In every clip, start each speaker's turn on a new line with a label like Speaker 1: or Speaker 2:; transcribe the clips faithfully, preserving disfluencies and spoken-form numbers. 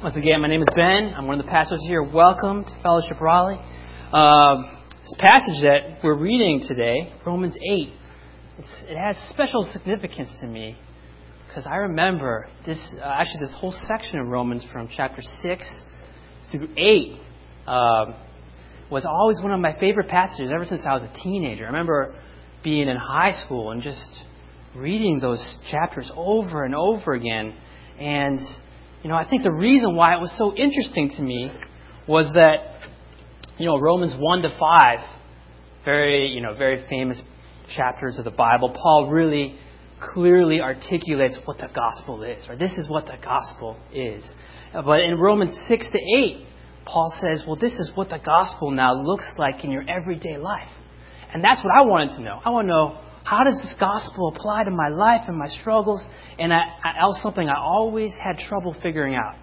Speaker 1: Once again, my name is Ben. I'm one of the pastors here. Welcome to Fellowship Raleigh. Um, this passage that we're reading today, Romans eight, it's, it has special significance to me because I remember this, uh, actually this whole section of Romans from chapter six through eight um, was always one of my favorite passages ever since I was a teenager. I remember being in high school and just reading those chapters over and over again. And, you know, I think the reason why it was so interesting to me was that, you know, Romans one to five, very, you know, very famous chapters of the Bible, Paul really clearly articulates what the gospel is, or this is what the gospel is. But in Romans six to eight, Paul says, well, this is what the gospel now looks like in your everyday life. And that's what I wanted to know. I want to know, how does this gospel apply to my life and my struggles? And I, I, that was something I always had trouble figuring out.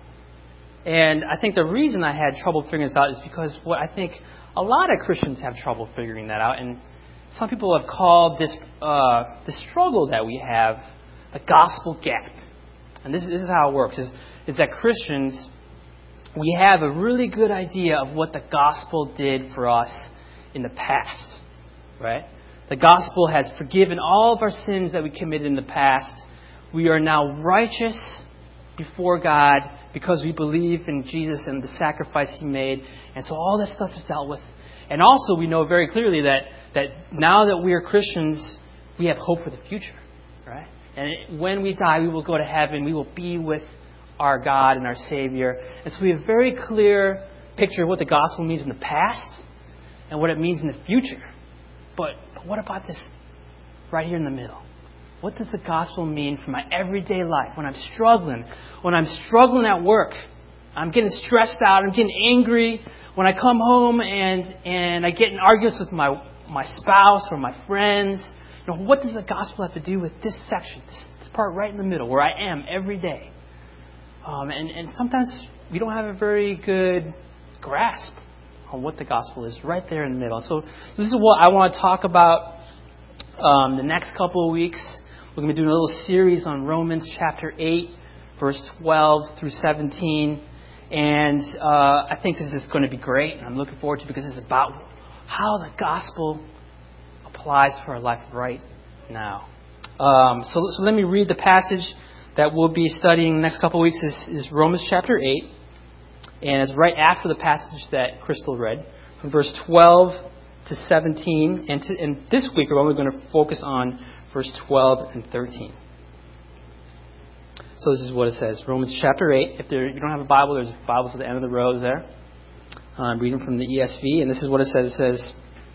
Speaker 1: And I think the reason I had trouble figuring this out is because what I think a lot of Christians have trouble figuring that out. And some people have called this uh, the struggle that we have the gospel gap. And this, this is how it works, is, is that Christians, we have a really good idea of what the gospel did for us in the past, right? The gospel has forgiven all of our sins that we committed in the past. We are now righteous before God because we believe in Jesus and the sacrifice He made. And so all this stuff is dealt with. And also we know very clearly that, that now that we are Christians, we have hope for the future, right? And when we die, we will go to heaven. We will be with our God and our Savior. And so we have a very clear picture of what the gospel means in the past and what it means in the future. But what about this right here in the middle? What does the gospel mean for my everyday life when I'm struggling? When I'm struggling at work, I'm getting stressed out, I'm getting angry. When I come home and, and I get in arguments with my, my spouse or my friends, you know, what does the gospel have to do with this section, this, this part right in the middle where I am every day? Um, and, and sometimes we don't have a very good grasp on what the gospel is right there in the middle. So this is what I want to talk about um, the next couple of weeks. We're going to be doing a little series on Romans chapter eight, verse twelve through seventeen. And uh, I think this is going to be great. And I'm looking forward to it because it's about how the gospel applies to our life right now. Um, so, so let me read the passage that we'll be studying the next couple of weeks. Is, is Romans chapter eight. And it's right after the passage that Crystal read, from verse twelve to seventeen. And, to, and this week we're only going to focus on verse twelve and thirteen. So this is what it says. Romans chapter eight. If there, you don't have a Bible, there's Bibles at the end of the rows there. I'm reading from the E S V. And this is what it says. It says,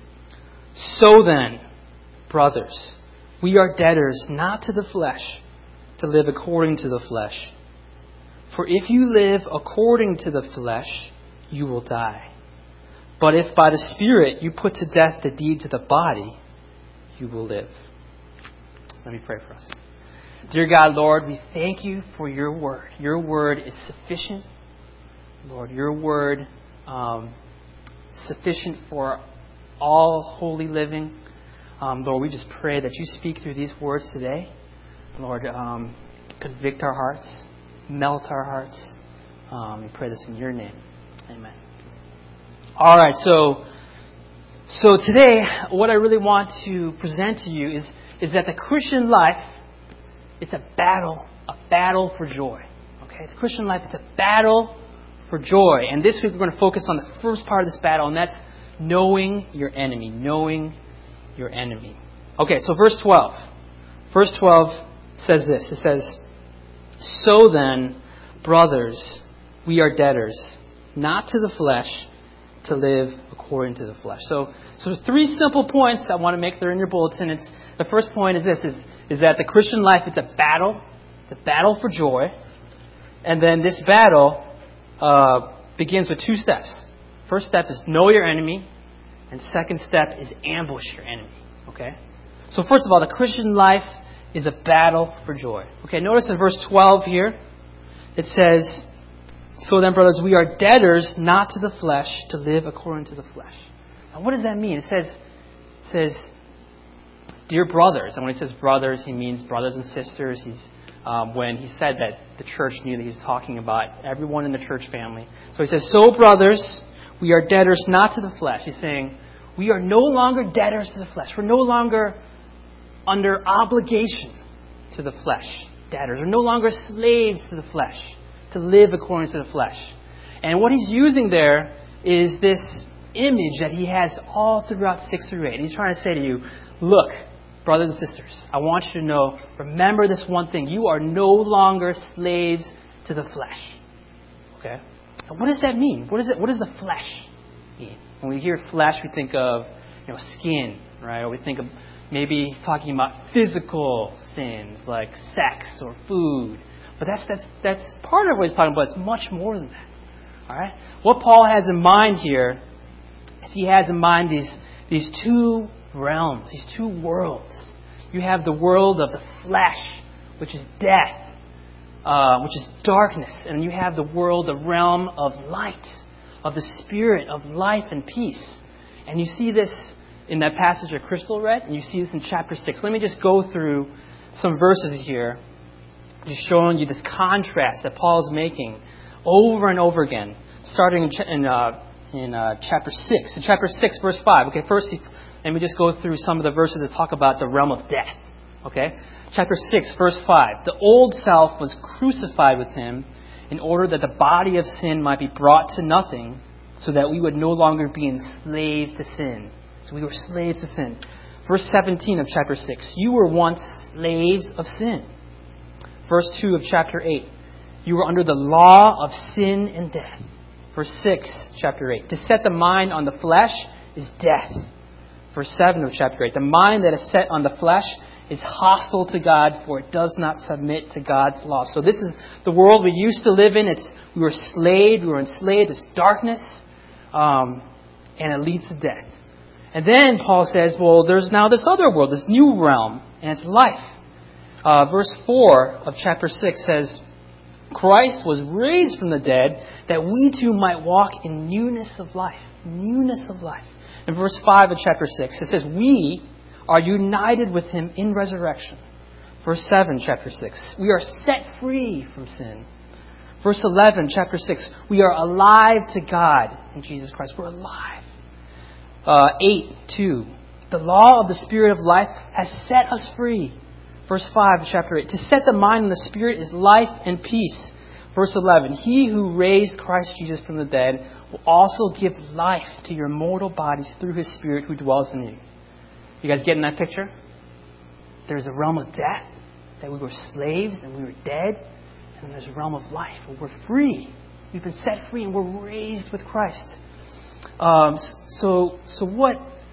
Speaker 1: "So then, brothers, we are debtors not to the flesh, to live according to the flesh. For if you live according to the flesh, you will die. But if by the Spirit you put to death the deeds of the body, you will live." Let me pray for us. Dear God, Lord, we thank you for your word. Your word is sufficient. Lord, your word um, sufficient for all holy living. Um, Lord, we just pray that you speak through these words today. Lord, um, convict our hearts. Melt our hearts. Um, we pray this in your name. Amen. All right, so so today, what I really want to present to you is, is that the Christian life, it's a battle, a battle for joy. Okay, the Christian life, it's a battle for joy. And this week we're going to focus on the first part of this battle, and that's knowing your enemy. Knowing your enemy. Okay, so verse twelve. Verse twelve says this. It says, "So then, brothers, we are debtors, not to the flesh, to live according to the flesh." So, so three simple points I want to make there in your bulletin. It's, the first point is this, is, is that the Christian life, it's a battle. It's a battle for joy. And then this battle uh, begins with two steps. First step is know your enemy. And second step is ambush your enemy. Okay? So first of all, the Christian life is a battle for joy. Okay, notice in verse twelve here, it says, "So then, brothers, we are debtors not to the flesh, to live according to the flesh." Now, what does that mean? It says, it says, "Dear brothers," and when he says brothers, he means brothers and sisters. He's um, when he said that the church knew that he was talking about everyone in the church family. So he says, so brothers, we are debtors not to the flesh. He's saying, we are no longer debtors to the flesh. We're no longer under obligation to the flesh. Debtors. We're no longer slaves to the flesh, to live according to the flesh. And what he's using there is this image that he has all throughout six through eight. And he's trying to say to you, look, brothers and sisters, I want you to know, remember this one thing. You are no longer slaves to the flesh. Okay? And what does that mean? What is it? What does the flesh mean? When we hear flesh, we think of, you know, skin, right? Or we think of maybe he's talking about physical sins like sex or food. But that's that's that's part of what he's talking about. It's much more than that. All right? What Paul has in mind here is he has in mind these these two realms, these two worlds. You have the world of the flesh, which is death, uh, which is darkness, and you have the world, the realm of light, of the Spirit, of life and peace. And you see this in that passage that Crystal read, and you see this in chapter six. Let me just go through some verses here, just showing you this contrast that Paul is making over and over again, starting in, in, uh, in uh, chapter six. In chapter six, verse five. Okay, first, let me just go through some of the verses that talk about the realm of death. Okay, chapter six, verse five. The old self was crucified with him in order that the body of sin might be brought to nothing, so that we would no longer be enslaved to sin. So we were slaves to sin. Verse seventeen of chapter six. You were once slaves of sin. Verse two of chapter eight. You were under the law of sin and death. Verse six, chapter eight. To set the mind on the flesh is death. Verse seven of chapter eight. The mind that is set on the flesh is hostile to God, for it does not submit to God's law. So this is the world we used to live in. It's we were enslaved. We were enslaved. It's darkness, um, and it leads to death. And then Paul says, well, there's now this other world, this new realm, and it's life. Uh, verse four of chapter six says, Christ was raised from the dead that we too might walk in newness of life. Newness of life. In verse five of chapter six, it says, we are united with him in resurrection. Verse seven, chapter six, we are set free from sin. Verse eleven, chapter six, we are alive to God in Jesus Christ. We're alive. Uh, eight, two, the law of the Spirit of life has set us free. Verse five, chapter eight, to set the mind on the Spirit is life and peace. Verse eleven, he who raised Christ Jesus from the dead will also give life to your mortal bodies through his Spirit who dwells in you. You guys getting that picture? There's a realm of death, that we were slaves and we were dead. And then there's a realm of life where we're free. We've been set free and we're raised with Christ. Um, so, so what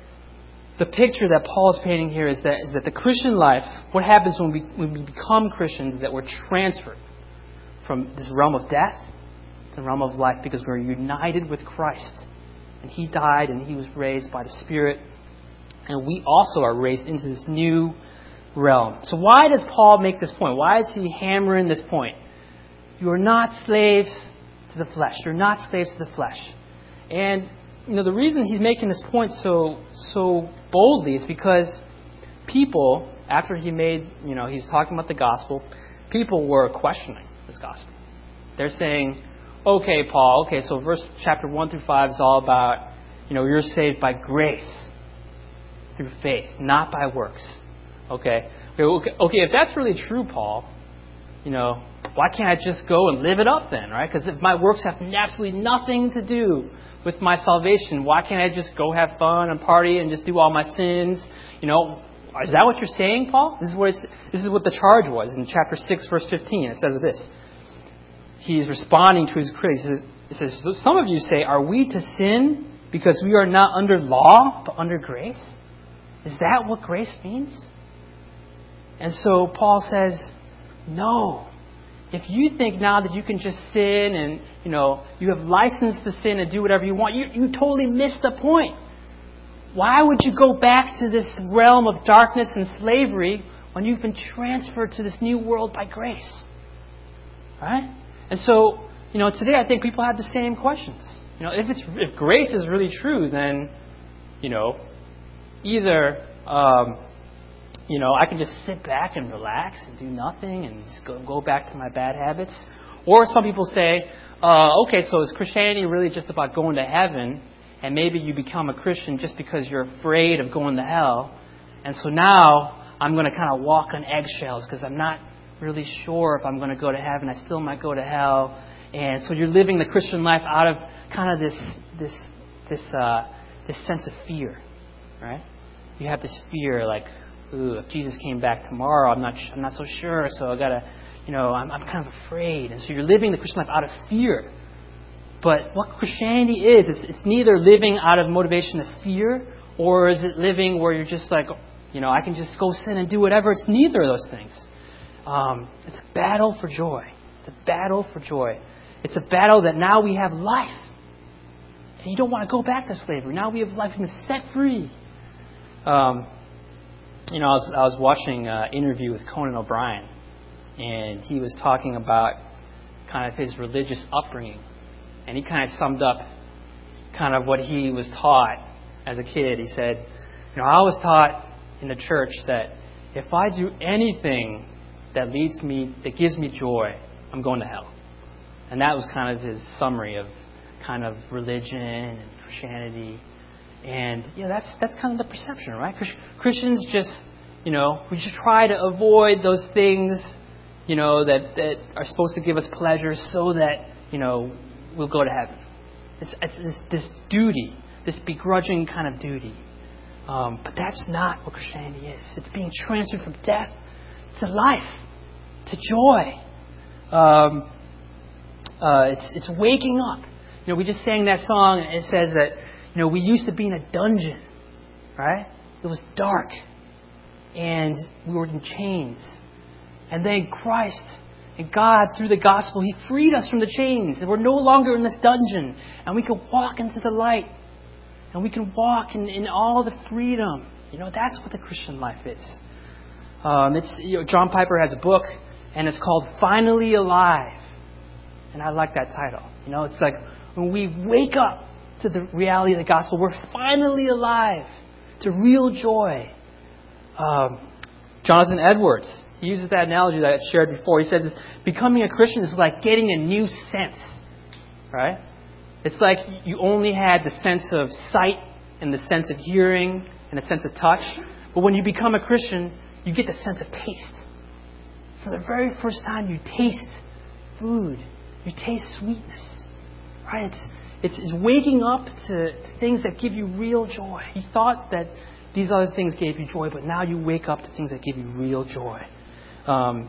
Speaker 1: the picture that Paul is painting here is that is that the Christian life, what happens when we when we become Christians is that we're transferred from this realm of death to the realm of life because we're united with Christ. And he died and he was raised by the Spirit. And we also are raised into this new realm. So why does Paul make this point? Why is he hammering this point? You are not slaves to the flesh. You're not slaves to the flesh. And, you know, the reason he's making this point so so boldly is because people, after he made, you know, he's talking about the gospel, people were questioning this gospel. They're saying, okay, Paul, okay, so verse chapter one through five is all about, you know, you're saved by grace through faith, not by works. Okay, okay, okay. If that's really true, Paul, you know, why can't I just go and live it up then, right? Because if my works have absolutely nothing to do with my salvation, why can't I just go have fun and party and just do all my sins? You know, is that what you're saying, Paul? This is what it's, this is what the charge was in chapter six, verse fifteen. It says this. He's responding to his critics. It says, some of you say, are we to sin because we are not under law but under grace? Is that what grace means? And so Paul says, no. If you think now that you can just sin and, you know, you have license to sin and do whatever you want, you, you totally missed the point. Why would you go back to this realm of darkness and slavery when you've been transferred to this new world by grace? Right? And so, you know, today I think people have the same questions. You know, if it's if grace is really true, then, you know, either um, you know, I can just sit back and relax and do nothing and just go, go back to my bad habits. Or some people say, uh, okay, so is Christianity really just about going to heaven? And maybe you become a Christian just because you're afraid of going to hell. And so now I'm going to kind of walk on eggshells because I'm not really sure if I'm going to go to heaven. I still might go to hell. And so you're living the Christian life out of kind of this this this uh, this sense of fear, right? You have this fear, like, ooh, if Jesus came back tomorrow, I'm not I'm not so sure. So I gotta, you know, I'm I'm kind of afraid. And so you're living the Christian life out of fear. But what Christianity is, it's, it's neither living out of motivation of fear, or is it living where you're just like, you know, I can just go sin and do whatever. It's neither of those things. Um, it's a battle for joy. It's a battle for joy. It's a battle that now we have life. And you don't want to go back to slavery. Now we have life and it's set free. Um, you know, I was, I was watching an interview with Conan O'Brien, and he was talking about kind of his religious upbringing. And he kind of summed up kind of what he was taught as a kid. He said, you know, I was taught in the church that if I do anything that leads me, that gives me joy, I'm going to hell. And that was kind of his summary of kind of religion and Christianity. And, you know, that's that's kind of the perception, right? Christians just, you know, we should try to avoid those things, you know, that, that are supposed to give us pleasure so that, you know, we'll go to heaven. It's, it's, it's this duty, this begrudging kind of duty. Um, but that's not what Christianity is. It's being transferred from death to life, to joy. Um, uh, it's it's waking up. You know, we just sang that song, and it says that, you know, we used to be in a dungeon, right? It was dark, and we were in chains. And then Christ and God, through the gospel, He freed us from the chains. And we're no longer in this dungeon. And we can walk into the light. And we can walk in, in all the freedom. You know, that's what the Christian life is. Um, it's you know, John Piper has a book, and it's called Finally Alive. And I like that title. You know, it's like when we wake up to the reality of the gospel, we're finally alive to real joy. Um, Jonathan Edwards, he uses that analogy that I shared before. He says becoming a Christian is like getting a new sense, right? It's like you only had the sense of sight and the sense of hearing and the sense of touch. But when you become a Christian, you get the sense of taste. For the very first time, you taste food. You taste sweetness, right? It's, it's, it's waking up to, to things that give you real joy. You thought that these other things gave you joy, but now you wake up to things that give you real joy. Um,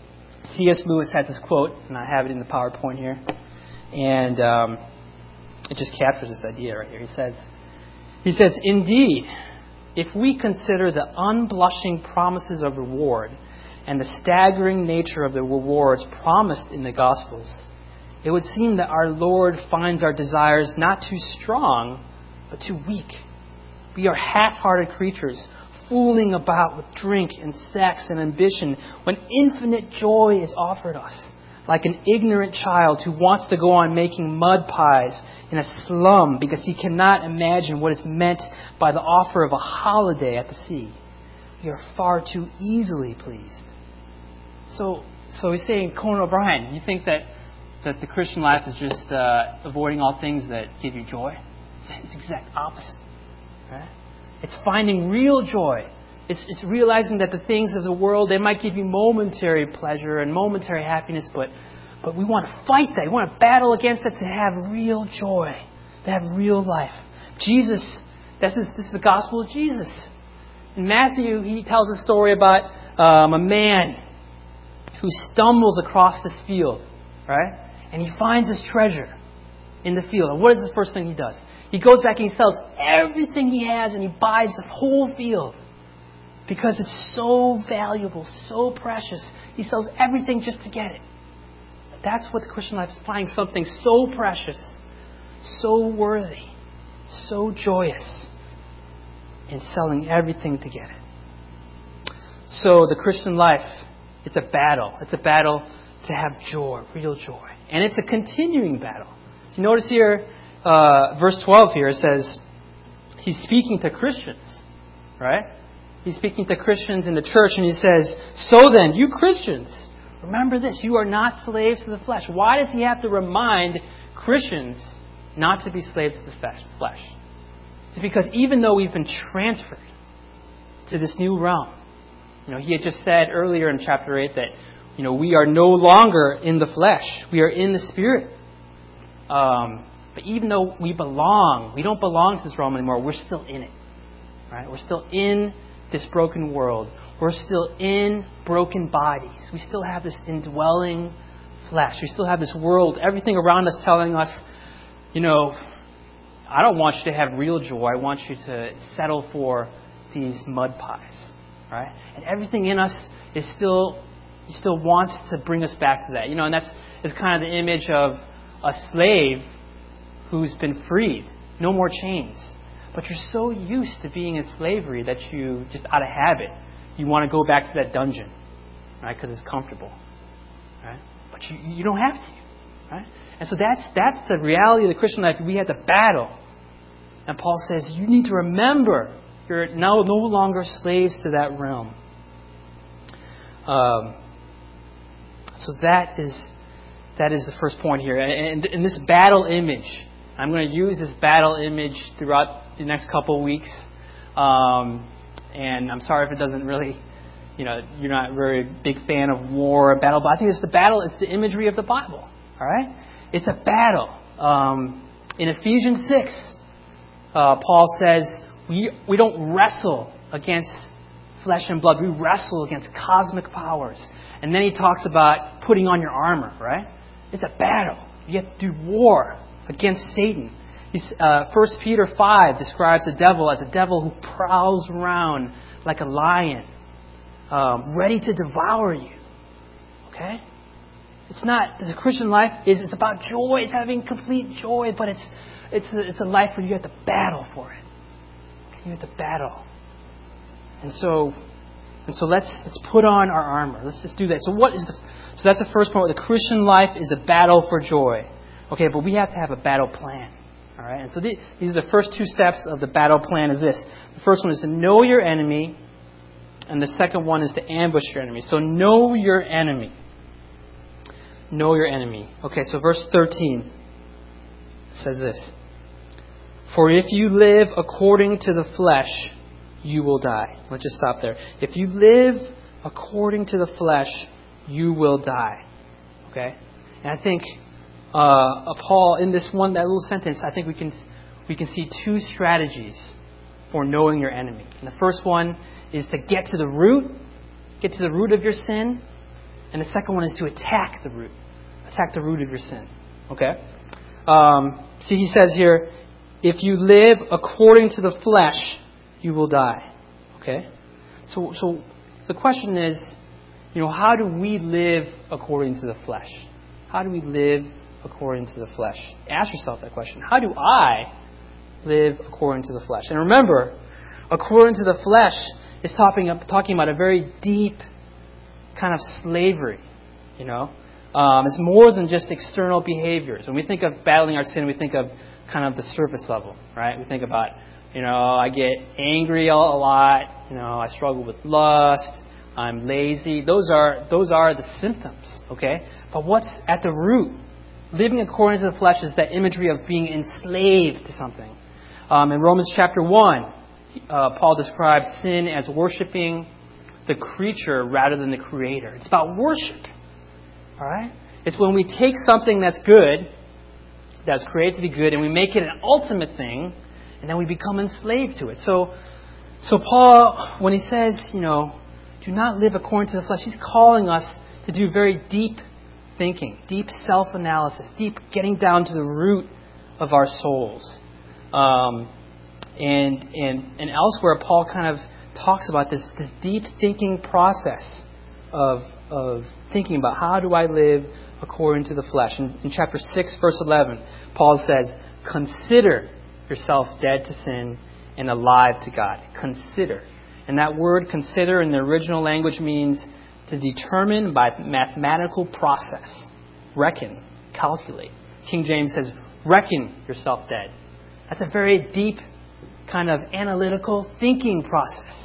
Speaker 1: C S Lewis had this quote, and I have it in the PowerPoint here, and um, it just captures this idea right here. He says, he says, indeed, if we consider the unblushing promises of reward and the staggering nature of the rewards promised in the Gospels, it would seem that our Lord finds our desires not too strong, but too weak. We are half-hearted creatures, fooling about with drink and sex and ambition when infinite joy is offered us, like an ignorant child who wants to go on making mud pies in a slum because he cannot imagine what is meant by the offer of a holiday at the sea. We are far too easily pleased. So, so he's saying, Conan O'Brien, you think that, that the Christian life is just uh, avoiding all things that give you joy? It's the exact opposite. Right? It's finding real joy. It's, it's realizing that the things of the world, they might give you momentary pleasure and momentary happiness, but, but we want to fight that. We want to battle against it to have real joy, to have real life. Jesus, this is, this is the gospel of Jesus. In Matthew, he tells a story about um, a man who stumbles across this field, right? And he finds his treasure in the field. And what is the first thing he does? He goes back and he sells everything he has and he buys the whole field. Because it's so valuable, so precious. He sells everything just to get it. That's what the Christian life is, finding something so precious, so worthy, so joyous, and selling everything to get it. So the Christian life, it's a battle. It's a battle to have joy, real joy. And it's a continuing battle. So you notice here, uh, verse twelve here, it says, he's speaking to Christians, right? He's speaking to Christians in the church, and he says, so then, you Christians, remember this, you are not slaves to the flesh. Why does he have to remind Christians not to be slaves to the flesh? It's because even though we've been transferred to this new realm, you know, he had just said earlier in chapter eight that, you know, we are no longer in the flesh. We are in the Spirit. Um, but even though we belong, we don't belong to this realm anymore, we're still in it. Right? We're still in this broken world. We're still in broken bodies. We still have this indwelling flesh. We still have this world, everything around us telling us, you know, I don't want you to have real joy. I want you to settle for these mud pies. Right? And everything in us is still, still wants to bring us back to that. You know, and that's is kind of the image of a slave who's been freed. No more chains. But you're so used to being in slavery that you, just out of habit, you want to go back to that dungeon, right? Because it's comfortable, right? But you, you don't have to, right? And so that's that's the reality of the Christian life. We have to battle. And Paul says, you need to remember you're now no longer slaves to that realm. Um, so that is that is the first point here. And in this battle image, I'm going to use this battle image throughout the next couple of weeks. Um, and I'm sorry if it doesn't really, you know, you're not a very big fan of war or battle, but I think it's the battle, it's the imagery of the Bible. All right? It's a battle. Um, in Ephesians six, uh, Paul says, we, we don't wrestle against flesh and blood. We wrestle against cosmic powers. And then he talks about putting on your armor, right? It's a battle. You have to do war against Satan. Uh, First Peter five describes the devil as a devil who prowls around like a lion, um, ready to devour you. Okay? It's not, the Christian life is, it's about joy. It's having complete joy, but it's it's a, it's a life where you have to battle for it. Okay? You have to battle. And so, and so let's let's put on our armor. Let's just do that. So what is the, so that's the first point. The Christian life is a battle for joy. Okay, but we have to have a battle plan. All right, and so these are the first two steps of the battle plan. Is this? The first one is to know your enemy, and the second one is to ambush your enemy. So know your enemy. Know your enemy. Okay, so verse thirteen says this: for if you live according to the flesh, you will die. Let's just stop there. If you live according to the flesh, you will die. Okay, and I think. Uh, Paul, in this one, that little sentence, I think we can we can see two strategies for knowing your enemy. And the first one is to get to the root, get to the root of your sin, and the second one is to attack the root, attack the root of your sin. Okay. Um, see, he says here, if you live according to the flesh, you will die. Okay. So, so the question is, you know, how do we live according to the flesh? How do we live according to the flesh? Ask yourself that question. How do I live according to the flesh? And remember, according to the flesh is talking, talking about a very deep kind of slavery. You know, um, it's more than just external behaviors. When we think of battling our sin, we think of kind of the surface level, right? We think about, you know, I get angry a lot. You know, I struggle with lust. I'm lazy. Those are those are the symptoms. Okay, but what's at the root? Living according to the flesh is that imagery of being enslaved to something. Um, in Romans chapter one, uh, Paul describes sin as worshiping the creature rather than the creator. It's about worship. All right? It's when we take something that's good, that's created to be good, and we make it an ultimate thing, and then we become enslaved to it. So, so Paul, when he says, you know, do not live according to the flesh, he's calling us to do very deep thinking, deep self-analysis, deep getting down to the root of our souls. Um, and, and, and elsewhere, Paul kind of talks about this, this deep thinking process of, of thinking about how do I live according to the flesh. In, in chapter six, verse eleven, Paul says, consider yourself dead to sin and alive to God. Consider. And that word consider in the original language means to determine by mathematical process. Reckon, calculate. King James says, reckon yourself dead. That's a very deep kind of analytical thinking process.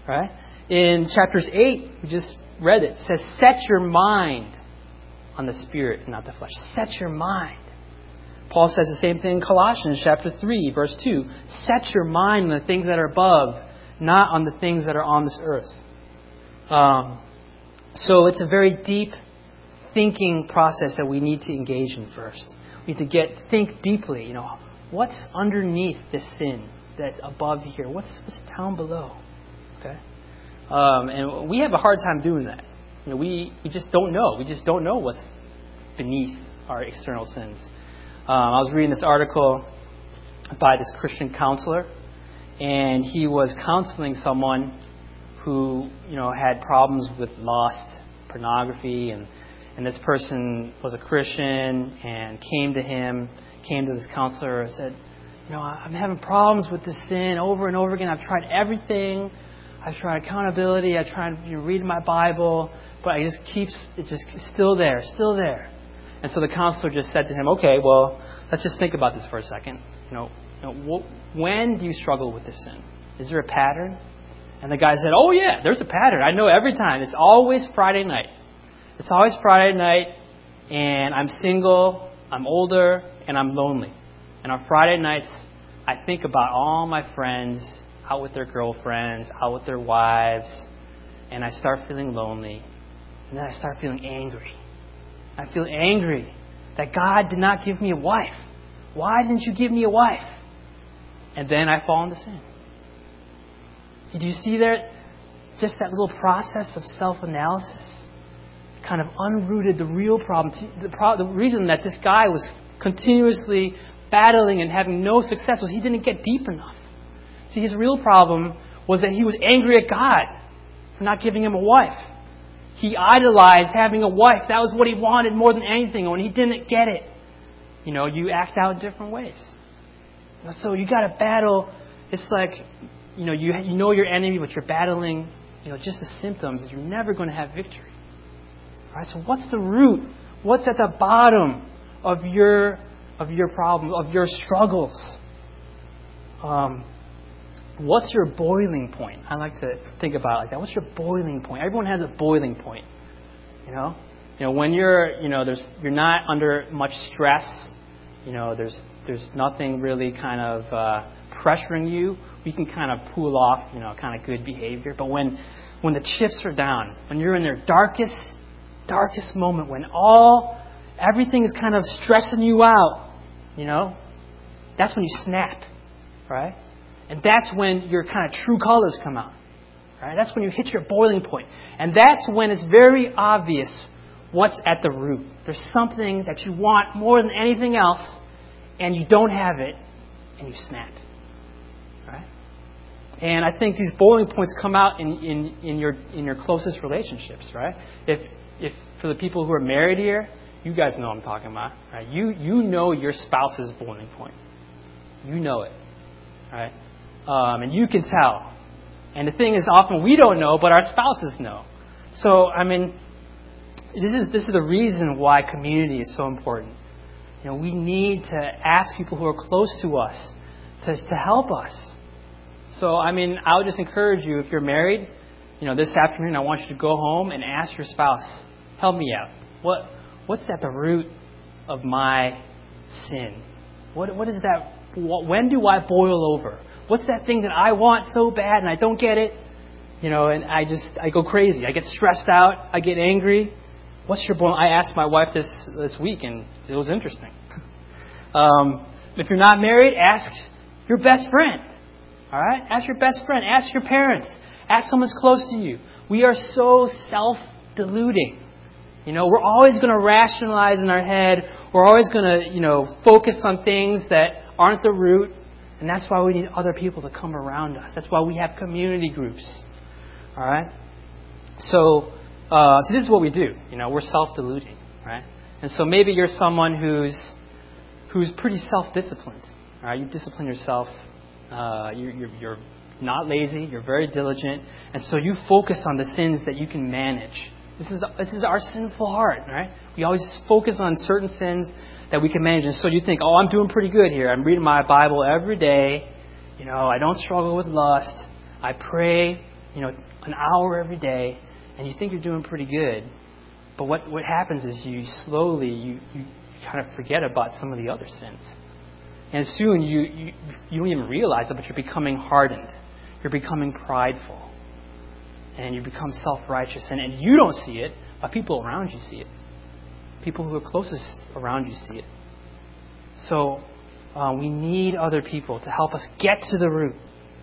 Speaker 1: Right? In chapters eight, we just read it. It says, set your mind on the Spirit and not the flesh. Set your mind. Paul says the same thing in Colossians chapter three, verse two. Set your mind on the things that are above, not on the things that are on this earth. Um, so it's a very deep thinking process that we need to engage in first. We need to get think deeply. You know, what's underneath this sin that's above here? What's what's down below? Okay, um, and we have a hard time doing that. You know, we we just don't know. We just don't know what's beneath our external sins. Um, I was reading this article by this Christian counselor, and he was counseling someone who, you know, had problems with lust, pornography, and, and this person was a Christian and came to him, came to this counselor and said, you know, I'm having problems with this sin over and over again. I've tried everything. I've tried accountability. I've tried, you know, reading my Bible, but it just keeps, it just still there, still there. And so the counselor just said to him, okay, well, let's just think about this for a second. You know, you know wh- when do you struggle with this sin? Is there a pattern? And the guy said, oh, yeah, there's a pattern. I know every time. It's always Friday night. It's always Friday night, and I'm single, I'm older, and I'm lonely. And on Friday nights, I think about all my friends out with their girlfriends, out with their wives, and I start feeling lonely. And then I start feeling angry. I feel angry that God did not give me a wife. Why didn't you give me a wife? And then I fall into sin. See, do you see there? Just that little process of self-analysis kind of unrooted the real problem. The, pro- the reason that this guy was continuously battling and having no success was he didn't get deep enough. See, his real problem was that he was angry at God for not giving him a wife. He idolized having a wife. That was what he wanted more than anything. And when he didn't get it, you know, you act out in different ways. So you got to battle. It's like, you know, you you know your enemy, but you're battling, you know, just the symptoms. You're never going to have victory. All right. So what's the root? What's at the bottom of your of your problem, of your struggles? Um, what's your boiling point? I like to think about it like that. What's your boiling point? Everyone has a boiling point. You know, you know when you're, you know, there's you're not under much stress. You know, there's there's nothing really kind of uh, pressuring you. We can kind of pull off, you know, kind of good behavior. But when when the chips are down, when you're in their darkest darkest moment, when all everything is kind of stressing you out, you know, that's when you snap, right? And that's when your kind of true colors come out, right? That's when you hit your boiling point. And that's when it's very obvious what's at the root. There's something that you want more than anything else, and you don't have it, and you snap, right? And I think these boiling points come out in, in, in your in your closest relationships, right? If if for the people who are married here, you guys know what I'm talking about, right? You you know your spouse's boiling point. You know it, right? Um, and you can tell. And the thing is, often we don't know, but our spouses know. So, I mean, this is this is the reason why community is so important. You know, we need to ask people who are close to us to to help us. So, I mean, I would just encourage you, if you're married, you know, this afternoon I want you to go home and ask your spouse, help me out. What what's at the root of my sin? What what is that? When do I boil over? What's that thing that I want so bad and I don't get it? You know, and I just, I go crazy. I get stressed out. I get angry. What's your boil? I asked my wife this this week, and it was interesting. um, if you're not married, ask your best friend. All right? Ask your best friend. Ask your parents. Ask someone who's close to you. We are so self-deluding. You know, we're always going to rationalize in our head. We're always going to, you know, focus on things that aren't the root. And that's why we need other people to come around us. That's why we have community groups. All right? So, uh, so this is what we do. You know, we're self-deluding, right? And so maybe you're someone who's who's pretty self-disciplined. All right? You discipline yourself. Uh, you're, you're, you're not lazy. You're very diligent. And so you focus on the sins that you can manage. This is this is our sinful heart, right? We always focus on certain sins that we can manage. And so you think, oh, I'm doing pretty good here. I'm reading my Bible every day. You know, I don't struggle with lust. I pray you know, an hour every day, and you think you're doing pretty good. But what, what happens is you slowly, you, you kind of forget about some of the other sins. And soon you, you, you don't even realize it, but you're becoming hardened. You're becoming prideful. And you become self-righteous. And, and you don't see it, but people around you see it. People who are closest around you see it. So uh, we need other people to help us get to the root.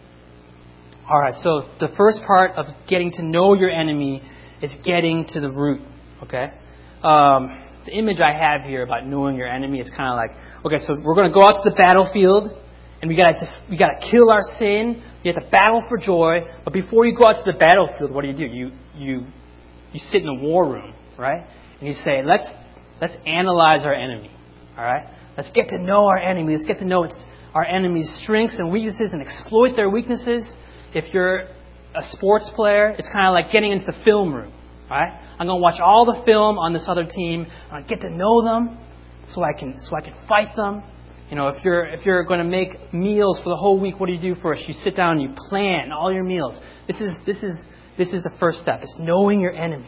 Speaker 1: All right, so the first part of getting to know your enemy is getting to the root. Okay? Um, the image I have here about knowing your enemy is kind of like, okay, so we're going to go out to the battlefield, and we got to we got to kill our sin. You have to battle for joy. But before you go out to the battlefield, what do you do? You you you sit in the war room, right? And you say, let's let's analyze our enemy. All right? Let's get to know our enemy. Let's get to know its, our enemy's strengths and weaknesses and exploit their weaknesses. If you're a sports player, it's kind of like getting into the film room. Right? I'm going to watch all the film on this other team. I'm going to get to know them, so I can so I can fight them. You know, if you're if you're going to make meals for the whole week, what do you do first? You sit down and you plan all your meals. This is this is this is the first step. It's knowing your enemy.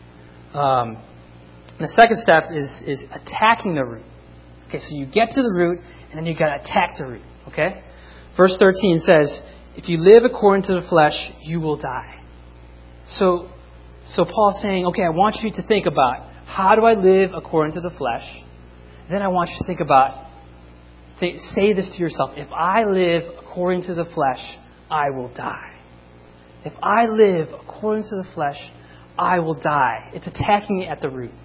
Speaker 1: Um, the second step is is attacking the root. Okay, so you get to the root, and then you got to attack the root. Okay, verse thirteen says, "If you live according to the flesh, you will die." So. So Paul's saying, okay, I want you to think about, how do I live according to the flesh? Then I want you to think about, th- say this to yourself, if I live according to the flesh, I will die. If I live according to the flesh, I will die. It's attacking it at the root.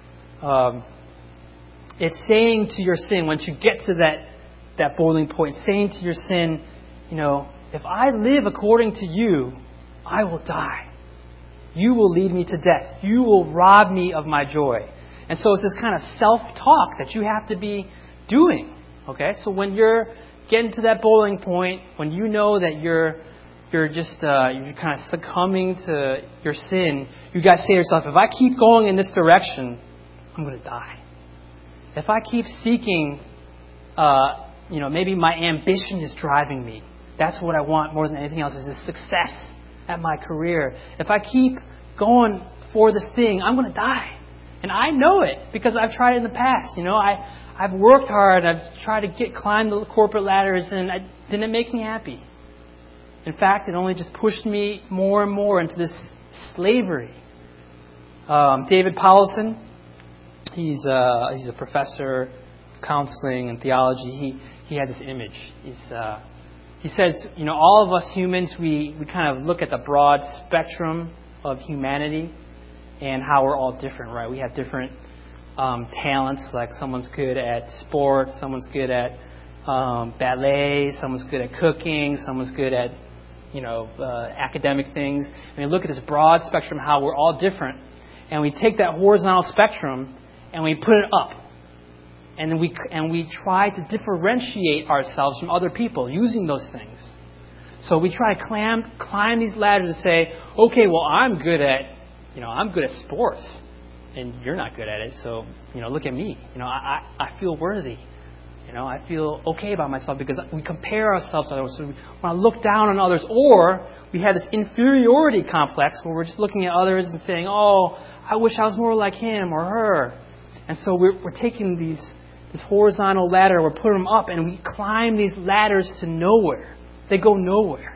Speaker 1: Um, it's saying to your sin, once you get to that, that boiling point, saying to your sin, you know, if I live according to you, I will die. You will lead me to death. You will rob me of my joy. And so it's this kind of self-talk that you have to be doing. Okay? So when you're getting to that boiling point, when you know that you're you're just uh, you're kind of succumbing to your sin, you got to say to yourself, if I keep going in this direction, I'm going to die. If I keep seeking, uh, you know, maybe my ambition is driving me. That's what I want more than anything else, is this success at my career. If I keep going for this thing, I'm going to die. And I know it because I've tried it in the past. You know, I, I've worked hard. I've tried to get climb the corporate ladders, and it didn't make me happy. In fact, it only just pushed me more and more into this slavery. Um, David Powlison, he's a, he's a professor of counseling and theology. He he had this image. He's uh, He says, you know, all of us humans, we, we kind of look at the broad spectrum of humanity and how we're all different, right? We have different um, talents, like someone's good at sports, someone's good at um, ballet, someone's good at cooking, someone's good at, you know, uh, academic things. And we look at this broad spectrum, how we're all different, and we take that horizontal spectrum and we put it up. And then we and we try to differentiate ourselves from other people using those things. So we try to climb climb these ladders and say, okay, well, I'm good at, you know, I'm good at sports, and you're not good at it. So, you know, look at me. You know, I I, I feel worthy. You know, I feel okay about myself because we compare ourselves to others. So we want to look down on others, or we have this inferiority complex where we're just looking at others and saying, oh, I wish I was more like him or her. And so we're we're taking these. This horizontal ladder, we're putting them up, and we climb these ladders to nowhere. They go nowhere.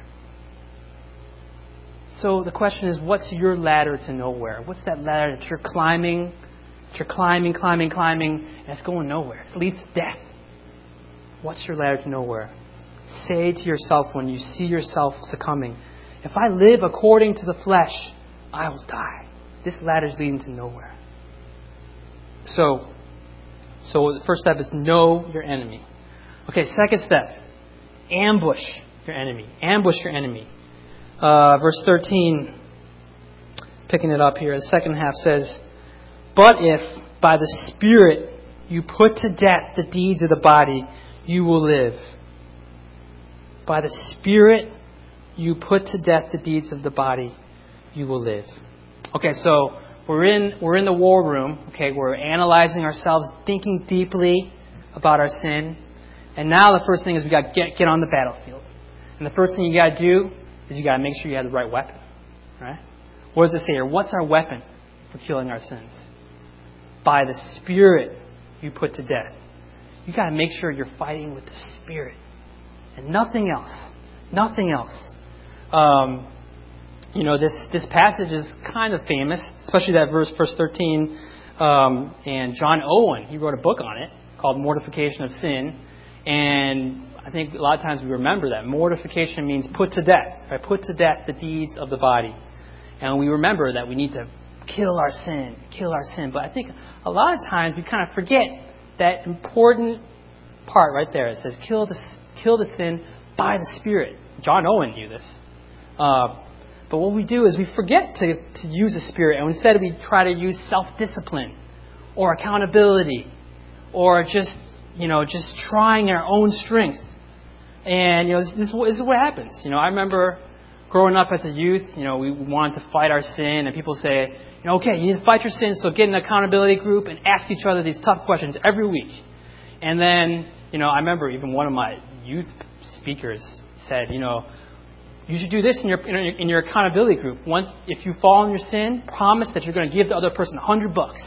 Speaker 1: So the question is, what's your ladder to nowhere? What's that ladder that you're climbing, that you're climbing, climbing, climbing, and it's going nowhere? It leads to death. What's your ladder to nowhere? Say to yourself when you see yourself succumbing, if I live according to the flesh, I will die. This ladder is leading to nowhere. So, So the first step is know your enemy. Okay, second step, ambush your enemy. Ambush your enemy. Uh, verse thirteen, picking it up here, the second half says, but if by the Spirit you put to death the deeds of the body, you will live. By the Spirit you put to death the deeds of the body, you will live. Okay, so We're in we're in the war room, okay, we're analyzing ourselves, thinking deeply about our sin. And now the first thing is we got to get get on the battlefield. And the first thing you got to do is you got to make sure you have the right weapon. Right? What does it say here? What's our weapon for killing our sins? By the Spirit you put to death. You got to make sure you're fighting with the Spirit and nothing else. Nothing else. Um, you know, this, this passage is kind of famous, especially that verse, verse thirteen. Um, and John Owen, he wrote a book on it called Mortification of Sin. And I think a lot of times we remember that. Mortification means put to death. Right? Put to death the deeds of the body. And we remember that we need to kill our sin, kill our sin. But I think a lot of times we kind of forget that important part right there. It says, kill the, kill the sin by the Spirit. John Owen knew this. Uh, but what we do is we forget to, to use the Spirit. And instead we try to use self-discipline or accountability or just, you know, just trying our own strength. And, you know, this, this is what happens. You know, I remember growing up as a youth, you know, we wanted to fight our sin, and people say, you know, okay, you need to fight your sin, so get an accountability group and ask each other these tough questions every week. And then, you know, I remember even one of my youth speakers said, you know, you should do this in your in your, in your accountability group. One, if you fall in your sin, promise that you're going to give the other person a hundred bucks.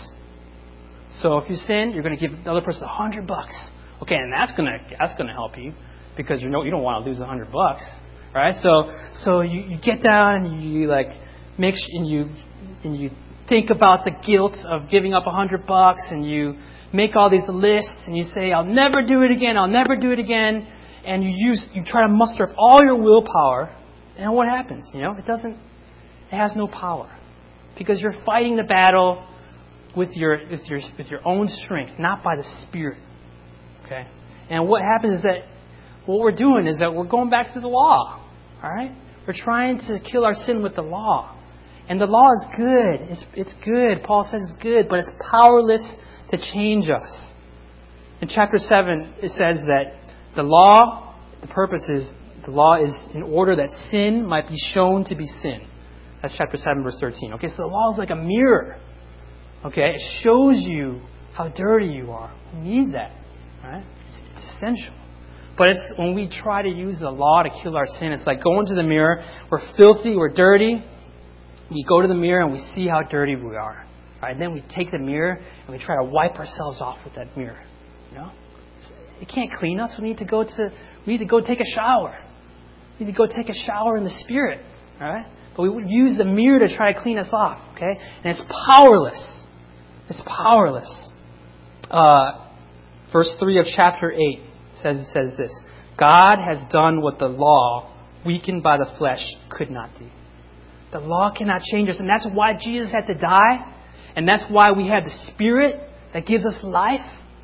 Speaker 1: So if you sin, you're going to give the other person a hundred bucks. Okay, and that's gonna that's gonna help you because you know you don't want to lose a hundred bucks. Right, so so you, you get down and you like make sh- and you and you think about the guilt of giving up a hundred bucks, and you make all these lists, and you say, "I'll never do it again. I'll never do it again." And you use you try to muster up all your willpower, and what happens? You know, it doesn't. It has no power because you're fighting the battle with your with your with your own strength, not by the Spirit. Okay, and what happens is that what we're doing is that we're going back to the law. All right? We're trying to kill our sin with the law. And the law is good. It's, it's good. Paul says it's good, but it's powerless to change us. In chapter seven, it says that the law, the purpose is, the law is in order that sin might be shown to be sin. That's chapter seven, verse thirteen. Okay, so the law is like a mirror. Okay, it shows you how dirty you are. You need that. All right? It's, it's essential. But it's when we try to use the law to kill our sin, it's like going to the mirror. We're filthy, we're dirty. We go to the mirror and we see how dirty we are. Right? And then we take the mirror and we try to wipe ourselves off with that mirror. You know? It can't clean us. We need to go to we need to go take a shower. We need to go take a shower in the Spirit. All right? But we would use the mirror to try to clean us off. Okay? And it's powerless. It's powerless. Uh, verse three of chapter eight. Says it says this: God has done what the law, weakened by the flesh, could not do. The law cannot change us, and that's why Jesus had to die, and that's why we have the Spirit that gives us life.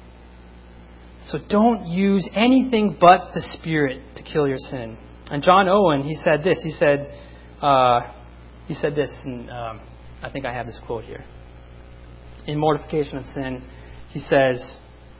Speaker 1: So don't use anything but the Spirit to kill your sin. And John Owen, he said this. He said, uh, he said this, and um, I think I have this quote here. In Mortification of Sin, he says.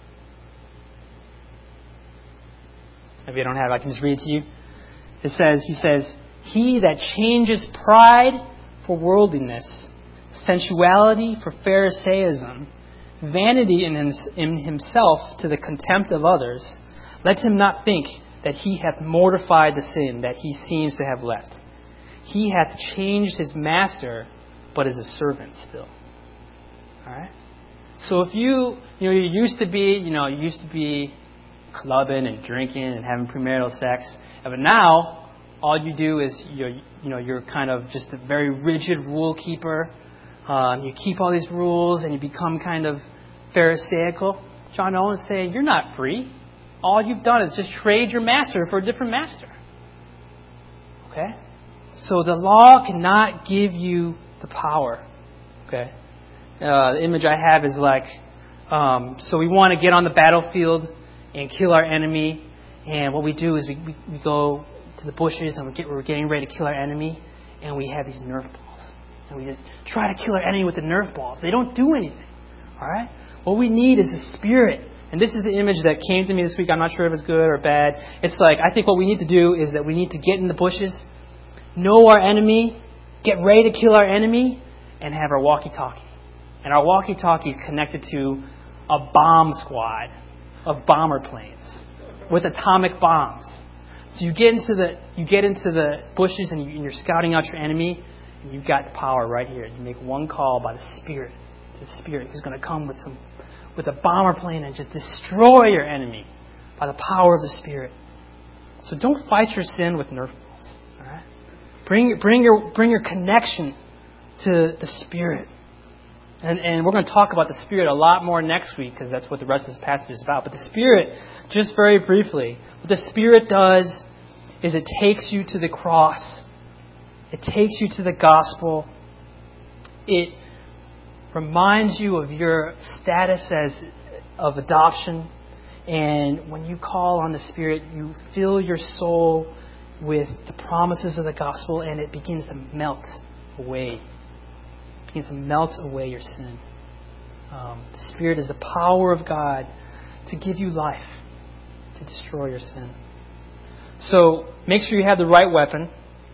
Speaker 1: Maybe I don't have it. I can just read it to you. It says, he says, he that changes pride for worldliness, sensuality for Pharisaism, vanity in, him, in himself to the contempt of others, let him not think that he hath mortified the sin that he seems to have left. He hath changed his master, but is a servant still. All right? So if you, you know, you used to be, you know, you used to be clubbing and drinking and having premarital sex, but now all you do is you're, you know, you're kind of just a very rigid rule keeper. Um, you keep all these rules and you become kind of Pharisaical. John Owen is saying you're not free. All you've done is just trade your master for a different master. Okay? So the law cannot give you the power. Okay? Uh, the image I have is like, um, so we want to get on the battlefield and kill our enemy. And what we do is we, we, we go to the bushes and we get, we're getting ready to kill our enemy. And we have these Nerf balls. And we just try to kill our enemy with the Nerf balls. They don't do anything. All right? What we need is the Spirit. And this is the image that came to me this week. I'm not sure if it's good or bad. It's like, I think what we need to do is that we need to get in the bushes, know our enemy, get ready to kill our enemy, and have our walkie-talkie. And our walkie-talkie is connected to a bomb squad of bomber planes with atomic bombs. So you get into the you get into the bushes and, you, and you're scouting out your enemy, And you've got the power right here. You make one call by the Spirit. The Spirit who's going to come with some, with a bomber plane and just destroy your enemy by the power of the Spirit. So don't fight your sin with Nerf balls. All right? Bring, bring your, bring your connection to the Spirit. And, and we're going to talk about the Spirit a lot more next week because that's what the rest of this passage is about. But the Spirit, just very briefly, what the Spirit does is it takes you to the cross. It takes you to the gospel. It reminds you of your status as of adoption. And when you call on the Spirit, you fill your soul with the promises of the gospel, and it begins to melt away. It begins to melt away your sin. Um, the Spirit is the power of God to give you life, to destroy your sin. So make sure you have the right weapon.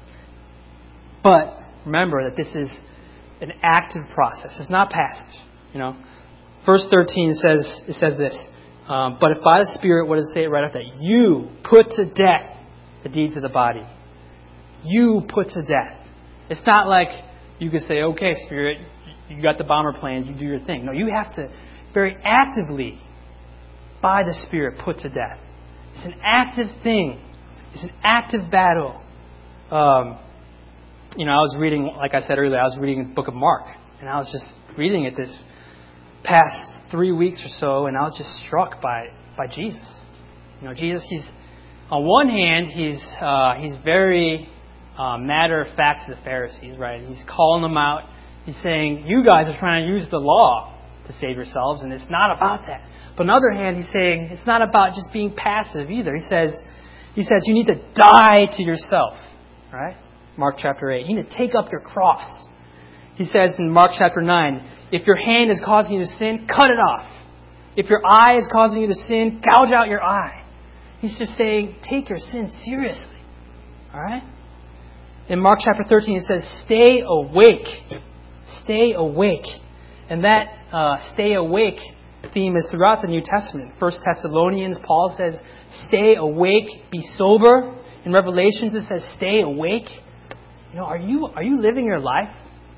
Speaker 1: But remember that this is an active process. It's not passive. You know, verse thirteen says it says this. Um, but if by the Spirit, what does it say right after that? You put to death the deeds of the body. You put to death. It's not like you can say, okay, Spirit, you got the bomber plane, you do your thing. No, you have to very actively, by the Spirit, put to death. It's an active thing. It's an active battle. Um, you know, I was reading, like I said earlier, I was reading the book of Mark. And I was just reading it this past three weeks or so, and I was just struck by, by Jesus. You know, Jesus, he's, on one hand, he's uh, he's very uh, matter-of-fact to the Pharisees, right? He's calling them out. He's saying, you guys are trying to use the law to save yourselves, and it's not about that. But on the other hand, he's saying, it's not about just being passive either. He says, he says you need to die to yourself, right? Mark chapter eight. You need to take up your cross. He says in Mark chapter nine, if your hand is causing you to sin, cut it off. If your eye is causing you to sin, gouge out your eye. He's just saying, take your sin seriously. All right? In Mark chapter thirteen, it says, stay awake. Stay awake. And that uh, stay awake theme is throughout the New Testament. First Thessalonians, Paul says, stay awake, be sober. In Revelations, it says, stay awake. You know, are you are you living your life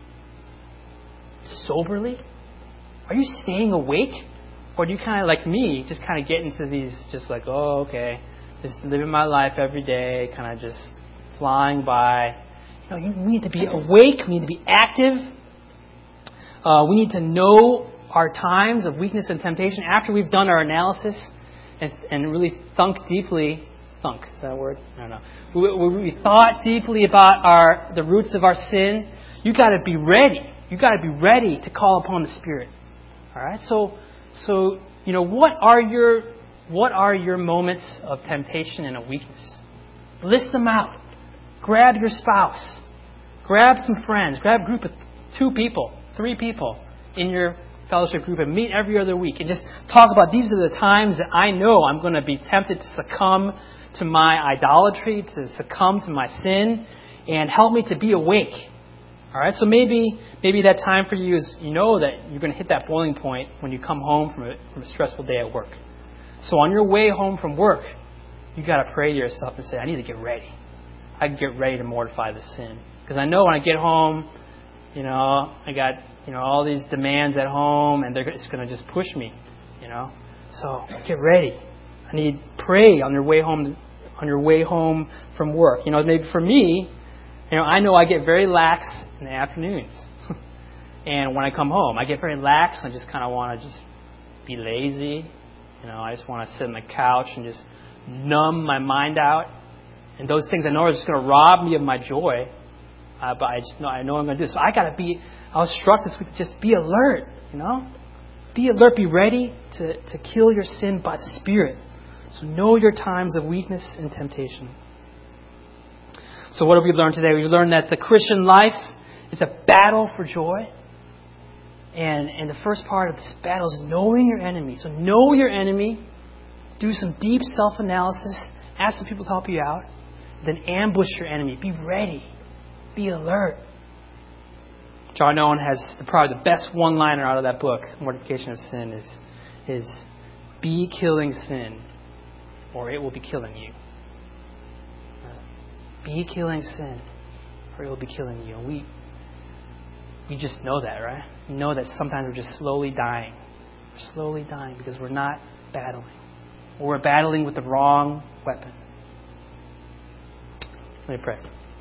Speaker 1: soberly? Are you staying awake? Or do you kind of, like me, just kind of get into these, just like, oh, okay, just living my life every day, kind of just flying by. You know, you, we need to be awake. We need to be active. Uh, we need to know our times of weakness and temptation after we've done our analysis and, and really thunk deeply. Thunk, is that a word? I don't know. We, we thought deeply about our the roots of our sin. You got to be ready. You got to be ready to call upon the Spirit. All right. So, so you know, what are your what are your moments of temptation and of weakness? List them out. Grab your spouse. Grab some friends. Grab a group of two people, three people in your fellowship group, and meet every other week, and just talk about these are the times that I know I'm going to be tempted to succumb to my idolatry, to succumb to my sin, and help me to be awake. All right, so maybe maybe that time for you is, you know that you're going to hit that boiling point when you come home from a, from a stressful day at work. So on your way home from work, you got to pray to yourself and say, I need to get ready. I can get ready to mortify the sin. Because I know when I get home, you know, I got, you know, all these demands at home, and they're, it's going to just push me, you know. So get ready. I need pray on your way home, on your way home from work. You know, maybe for me, you know, I know I get very lax in the afternoons. And when I come home, I get very lax. I just kind of want to just be lazy. You know, I just want to sit on the couch and just numb my mind out. And those things I know are just going to rob me of my joy. Uh, but I just know I know I'm going to do. So I got to be. I was struck this week. Just be alert. You know, be alert. Be ready to to kill your sin by the Spirit. So know your times of weakness and temptation. So what have we learned today? We've learned that the Christian life is a battle for joy. And and the first part of this battle is knowing your enemy. So know your enemy. Do some deep self-analysis. Ask some people to help you out. Then ambush your enemy. Be ready. Be alert. John Owen has the, probably the best one-liner out of that book, Mortification of Sin, is, is be killing sin, or it will be killing you. Be killing sin, or it will be killing you. And we, we just know that, right? We know that sometimes we're just slowly dying. We're slowly dying because we're not battling. Or we're battling with the wrong weapon. Let me pray.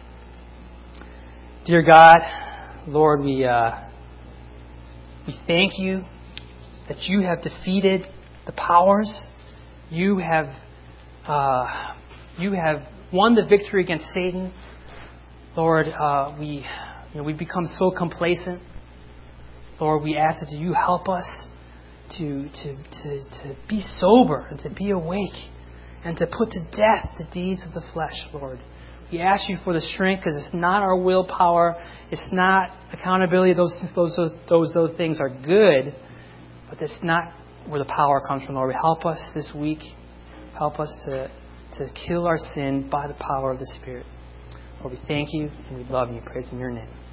Speaker 1: Dear God, Lord, we uh, we thank you that you have defeated the powers. You have uh, you have won the victory against Satan. Lord, uh, we you know, we've become so complacent. Lord, we ask that you help us to to to to be sober and to be awake and to put to death the deeds of the flesh, Lord. We ask you for the strength because it's not our willpower. It's not accountability. Those, those, those, those things are good, but that's not where the power comes from, Lord. Help us this week. Help us to, to kill our sin by the power of the Spirit. Lord, we thank you and we love you. Praise in your name.